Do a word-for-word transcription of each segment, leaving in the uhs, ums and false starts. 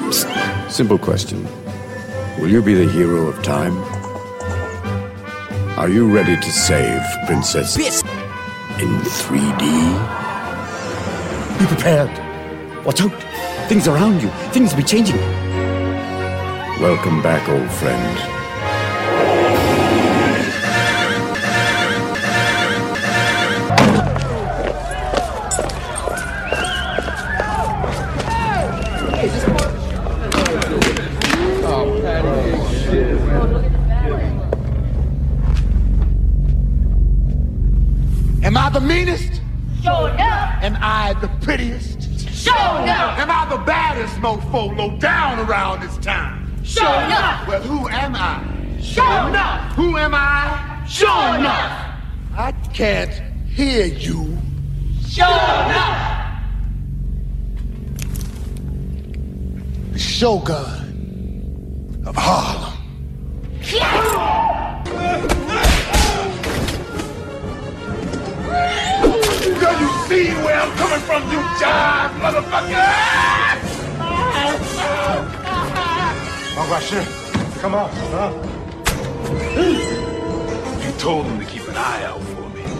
Simple question. Will you be the hero of time? Are you ready to save Princess Bitch. in three D? Be prepared. Watch out. Things around you. Things will be changing. Welcome back, old friend. Am I the meanest? Sure enough. Am I the prettiest? Sure enough. Am I the baddest mofo low down around this town? Sure enough. Well, who am I? Sure enough. Who am I? Sure enough. I can't hear you. Sure enough. The Shogun of Harlem. Do you see where I'm coming from, you jive motherfucker? All right, sure. Come on, huh? You told him to keep an eye out for me.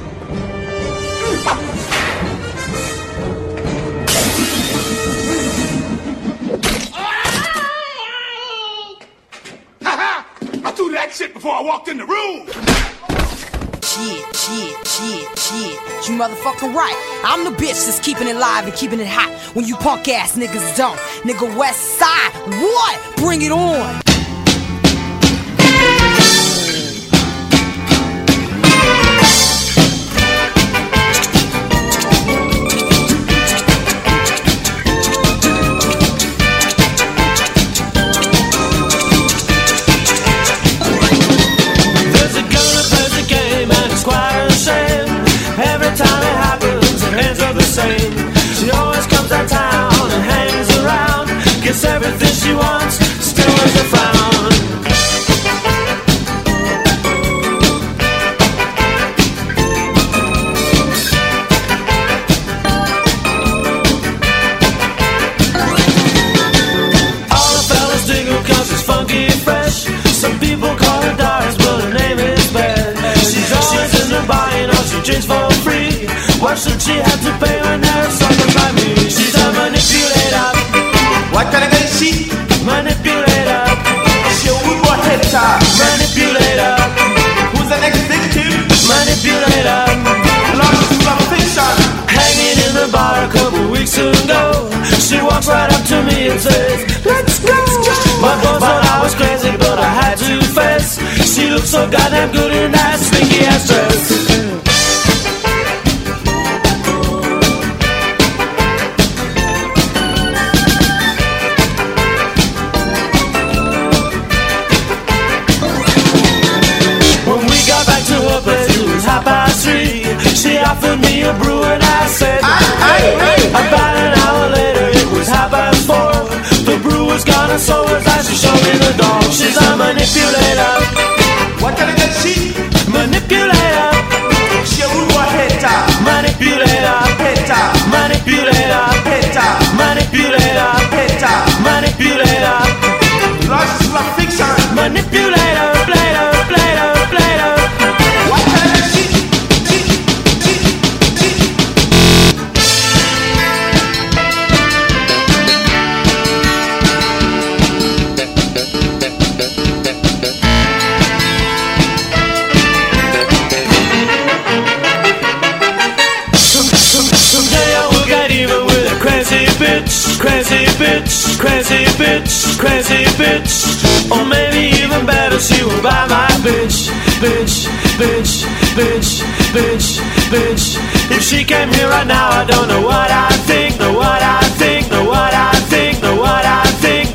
Ha-ha! I threw that shit before I walked in the room. Shit, shit, shit, shit. You motherfucking right. I'm the bitch that's keeping it live and keeping it hot when you punk ass niggas don't. Nigga West Side, what? Bring it on. Gets everything she wants, still has a frown. All the fellas dig her cause she's funky and fresh. Some people call her Doris, but her name is Beth. She's always in the bar, you know she drinks for free. Why should she have to pay when there's something like me? She's a manipulator. What kind of guy is she? Manipulator. She a wood boy head top. Manipulator. Who's the next victim? Manipulator. Lost from fiction. Hanging in the bar a couple weeks ago. She walks right up to me and says, let's go. My boss thought I was crazy, but I had to face. She looks so goddamn good in that stinky ass dress. She offered me a brew and I said, hey, hey, about an hour later it was half past four. The brew was gone and so was I. She showed me the door. She's a manipulator. What kind of guy is she? Manipulator. She a wood boy head top. Manipulator. Head top. Manipulator. Head top. Manipulator. Head top. Manipulator. Lost from fiction. Manipulator. Plater. Plater. Plater. What kind of she? Crazy bitch, crazy bitch, crazy bitch. Or maybe even better, she will buy my bitch. Bitch, bitch, bitch, bitch, bitch. If she came here right now, I don't know what I think, know what I think, know what I think, know what I think.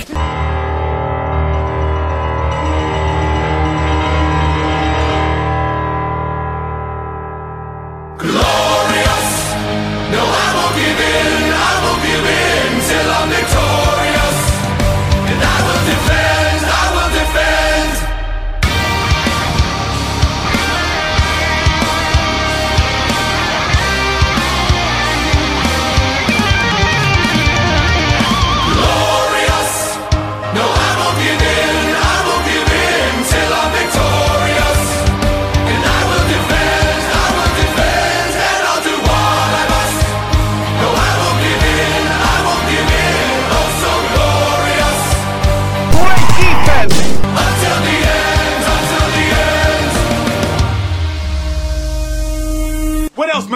Glorious. No, I won't give in. I won't give in till I'm victorious. And I will defend. I will defend.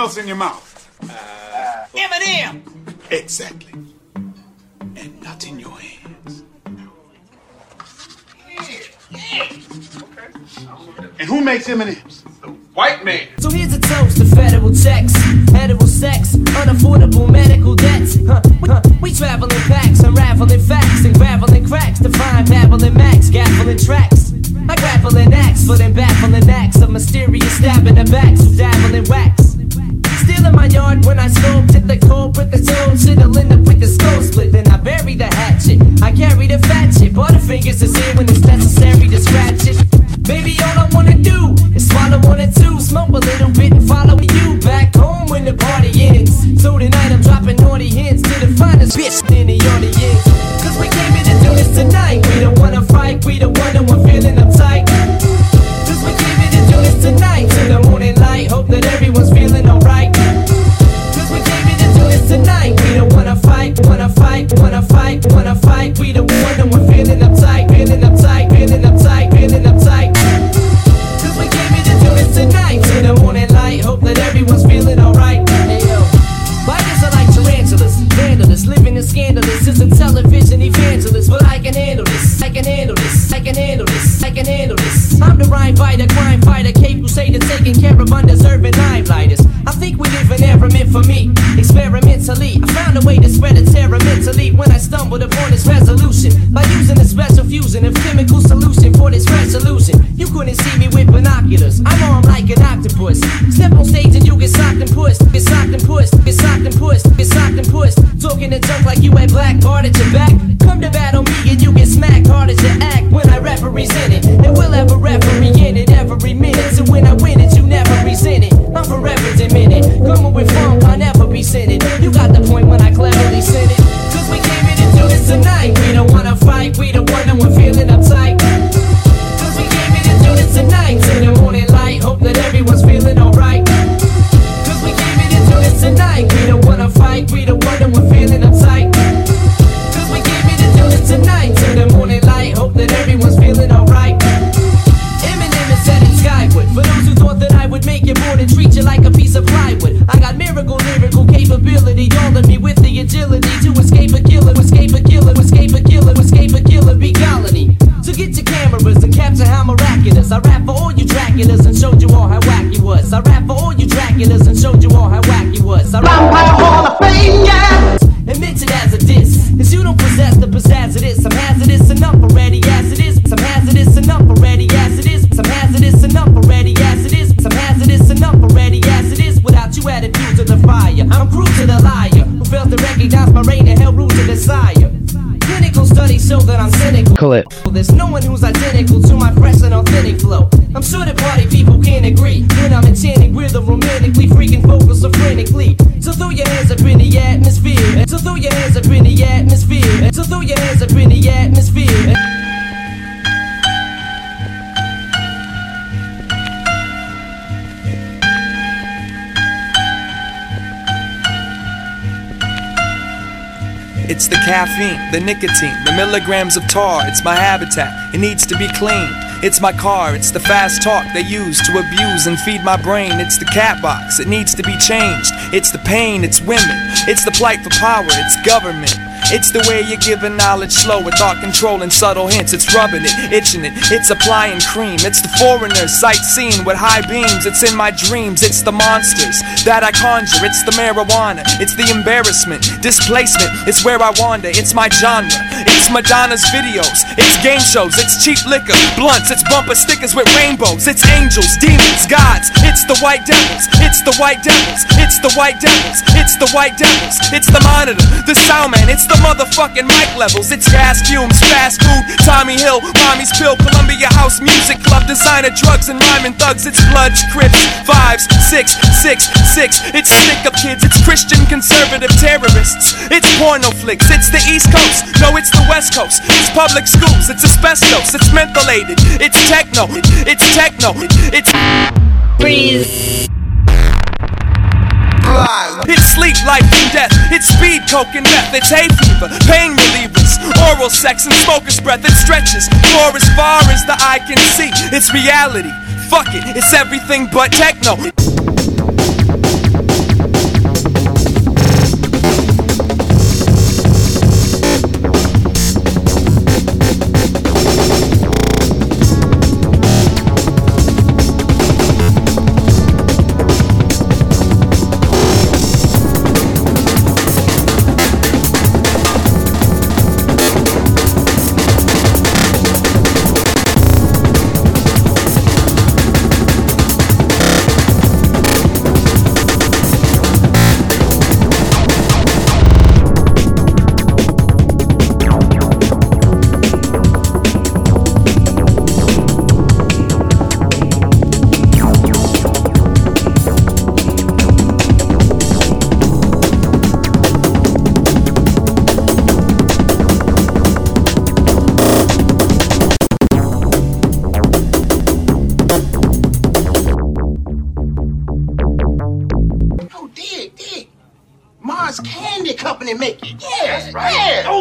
else in your mouth? Uh, Eminem. Exactly. And not in your hands. And who makes M and M's? The white man. So here's a toast to federal checks, edible sex, unaffordable medical debts. Huh, we, huh, we travel in packs, unraveling facts, and graveling cracks to find babbling max, gaffling tracks. I grapple an axe for them baffling acts of mysterious stabbing the backs who dabble in wax. Still in my yard when I scope, hit the cold, put the toe, shit'll end up with the skull split. Then I bury the hatchet, I carry the fat shit. Butterfingers is here when it's necessary to scratch it. Baby, all I wanna do is swallow one or two, smoke a little bit and follow you back home when the party ends. So tonight I'm dropping naughty hints to the finest bitch in the audience. Cause we came here to do this tonight. We don't wanna fight, we don't wanna, we're feeling uptight. Cause we came here to do this tonight, till the morning light. Hope that everyone's feeling alright. Cause we came here to do this tonight. We don't wanna fight, wanna fight, wanna fight, wanna fight. We don't wanna, we're feeling uptight, feeling uptight, feeling uptight, feeling uptight. Cause we came here to do this tonight, till the morning light. Hope that everyone's feeling alright. Hey yo, spiders are like tarantulas, vandalists, living in scandalous. Is a television evangelist, but I can handle this. I can handle this. I can handle this. I can handle this. I'm the rhyme fighter, crime fighter, cape crusader, taking care of undeserving limeblighters. I think we live in era meant for me. Experimentally, I found a way to spread it terror mentally when I stumbled upon this resolution by using a special fusion of chemical solution for this resolution. You couldn't see me with binoculars. I'm armed like an octopus. Step on stage and you get socked and pushed, get socked and pushed, get socked and pushed, get socked and pushed. Talking to junk like you had black card at your back. Come to battle me and you get smacked hard as you act when I represent it. And we'll have a referee in it every minute. So when I win it, you never resent it. I'm forever diminished. Coming with funk, I'll never be sending. You got the point when I cleverly said it. Cause we came here to do this tonight. We don't wanna fight, we don't wanna, we're feeling uptight. Cause we came here to do this tonight, till the morning light. Hope that everyone's feeling alright. Cause we came here to do this tonight. We don't wanna fight, we don't wanna, we're feeling uptight. Cause we came here to do this tonight, till the morning light. Hope that everyone's feeling alright. Eminem is heading skyward. For those who thought that I would make you bored and treat you like a piece of plywood, I got miracle, lyrical capability, all of me with the agility to escape a killer, escape a killer, escape a killer, escape a killer, be colony. So get your cameras and capture how miraculous I rap for all you Draculas and showed you all how wacky was. I rap for all you Draculas and showed you all how wacky was. I rap for Hall of Fame, yeah. Admit it as a diss, cause you don't possess the pizzazz of this. I'm hazardous enough already as it is. I'm hazardous enough already as it is. I'm hazardous enough already as it is. I'm hazardous enough already as it is. Without you added fuel to the fire, I'm cruel to the liar who fails to recognize my reign and hell rule to desire. Clinical studies show that I'm cynical. Clip. There's no one who's identical to my fresh and authentic flow. I'm sure that party people can agree when I'm enchanting rhythm romantically, freaking vocals so frantically. So throw your hands up in the atmosphere. So throw your hands up in the atmosphere. So throw your hands up in the atmosphere. It's the caffeine, the nicotine, the milligrams of tar. It's my habitat, it needs to be cleaned. It's my car, it's the fast talk they use to abuse and feed my brain. It's the cat box, it needs to be changed. It's the pain, it's women, it's the plight for power, it's government. It's the way you're giving knowledge slow with thought control and subtle hints. It's rubbing it, itching it, it's applying cream. It's the foreigners sightseeing with high beams. It's in my dreams, it's the monsters that I conjure. It's the marijuana, it's the embarrassment, displacement, it's where I wander. It's my genre, it's Madonna's videos, it's game shows, it's cheap liquor, blunts, it's bumper stickers with rainbows. It's angels, demons, gods, it's the white devils, it's the white devils, it's the white devils, it's the white devils, it's the monitor, the sound man, it's the motherfucking mic levels. It's gas fumes, fast food, Tommy Hill, Mommy's Pill, Columbia House Music Club, designer drugs and rhyming thugs. It's Bloods, Crips, Fives, Six, Six, Six. It's stick-up kids, it's Christian conservative terrorists. It's porno flicks, it's the East Coast, no it's the West Coast. It's public schools, it's asbestos, it's mentholated. It's techno, it's techno, it's Freeze. It's sleep, life, and death. It's speed, coke, and meth. It's hay fever, pain relievers, oral sex, and smoker's breath. It stretches for as far as the eye can see. It's reality. Fuck it, it's everything but techno.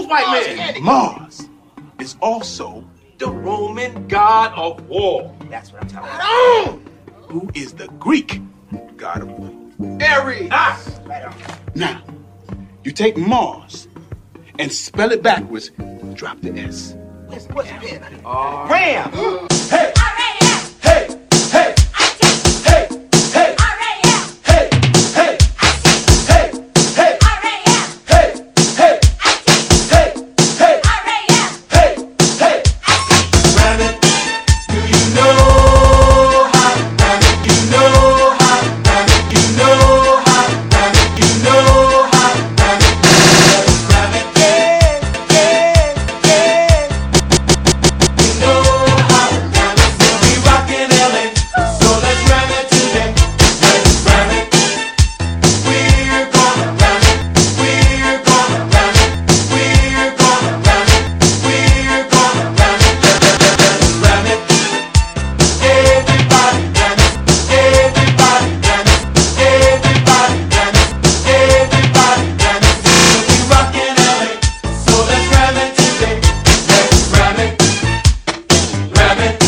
Who's white man? Mars is also the Roman god of war. That's what I'm talking about. Who is the Greek god of war? Ares. Ah. Right on. Now, you take Mars and spell it backwards, drop the S. What's, what's the pen? Uh, Ram. Hey. Hey. Hey. Hey. Hey. Hey. Hey. Hey. Hey. Hey. Hey. Hey. Hey. Hey. Hey. Ram it. Do you know how to ram it? You know how to ram it. You know how to ram it. You know how to ram it. Let's ram it. Yeah, yeah, yeah. You know how to ram it. We'll be rocking L A. So let's ram it today. Let's ram it. We're gonna ram it. We're gonna ram it. We're gonna ram it. We're gonna ram it. Let's ram it. Everybody ram it. Everybody ram it. Everybody ram it. Everybody ram it. We'll be rocking L A. So let's ram it today. Let's ram it. Ram it.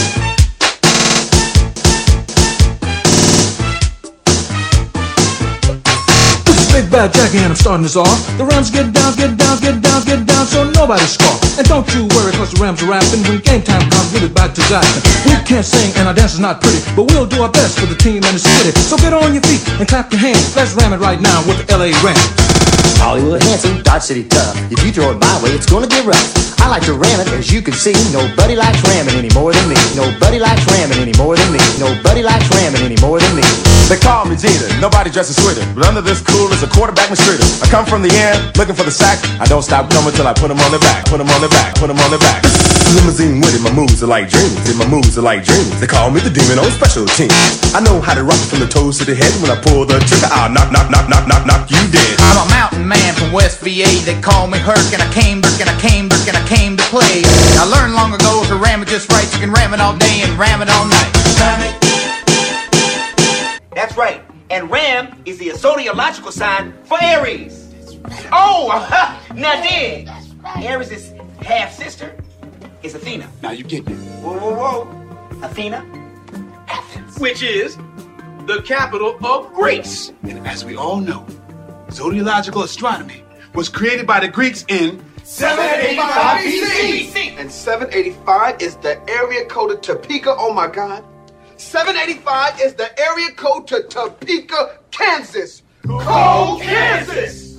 This is Big Bad Jackie and I'm starting this off. The Rams get down, get down, get down, get down, so nobody scoff. And don't you worry, cause the Rams are rapping. When game time comes, we'll be back to Jackson. We can't sing and our dance is not pretty, but we'll do our best for the team and the city. So get on your feet and clap your hands. Let's ram it right now with the L A Rams. Hollywood handsome, Dodge City tough. If you throw it my way, it's gonna get rough. I like to ram it, as you can see. Nobody likes ramming any more than me. Nobody likes ramming any more than me. Nobody likes ramming any more than me. They call me Jeter, nobody dresses sweeter. But under this cool is a quarterback mistreater. I come from the end, looking for the sack. I don't stop coming till I put them on their back. Put them on their back, put them on their back. Limousine with it, my moves are like dreams. And my moves are like dreams. They call me the demon on special team. I know how to rock it from the toes to the head. When I pull the trigger, I'll knock, knock, knock, knock, knock, knock you dead. I'm a mountain man from West V A. They call me Herc, and I came, Burke, and I came, Burke, and I came to play. I learned long ago if you ram it just right, you can ram it all day and ram it all night. Ram it. That's right. And Ram is the zodiacal sign for Aries. Oh, now dig. Aries' is half sister is Athena. Now you get it. Whoa, whoa, whoa. Athena, Athens. Which is the capital of Greece. And as we all know, zodiacal astronomy was created by the Greeks in seven eighty-five B C. And seven eighty-five is the area code of Topeka. Oh my God. seven eighty-five is the area code to Topeka, Kansas. Cold Kansas.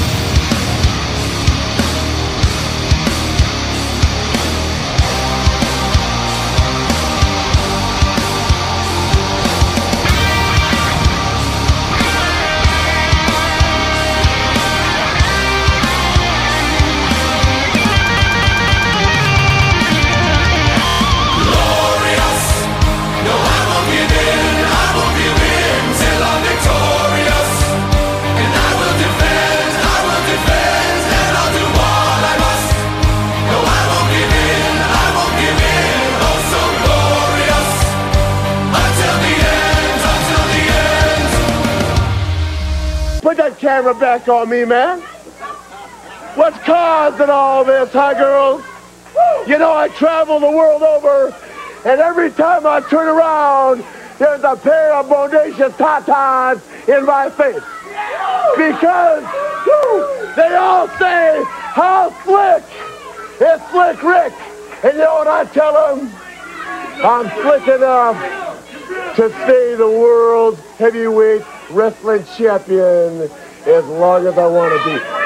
Put that camera back on me, man. What's causing all this, huh, girls? You know, I travel the world over, and every time I turn around, there's a pair of bodacious tatas in my face. Because whew, they all say, how slick! It's Slick Rick. And you know what I tell them? I'm slick enough to stay the world's heavyweight wrestling champion as long as I want to be.